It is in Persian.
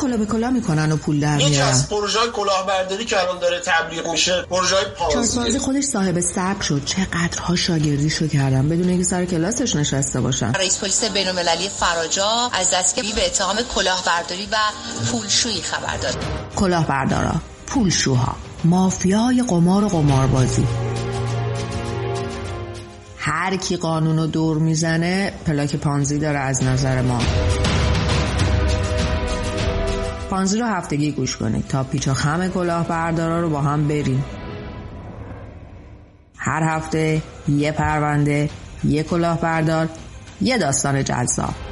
کلاه به کلاه میکنن و پول در میارن. یکی از پروژه‌های کلاهبرداری که الان داره تبلیغ میشه پروژه‌های پانزی خودش صاحب سبک شد. چقدرها شاگردیشو کردن بدون اینکه سر کلاسش نشسته باشن. رئیس پلیس بین‌المللی فراجا از دستگیری به اتهام کلاهبرداری و پولشویی خبر داد. کلاهبردارا، پولشوها، مافیای قمار و قماربازی. هر کی قانونو دور میزنه پلاک پانزی داره از نظر ما. پانزی رو هفتگی گوش کنید تا پیچ و خم کلاهبردارا رو با هم بریم. هر هفته یه پرونده، یه کلاهبردار، یه داستان جذاب.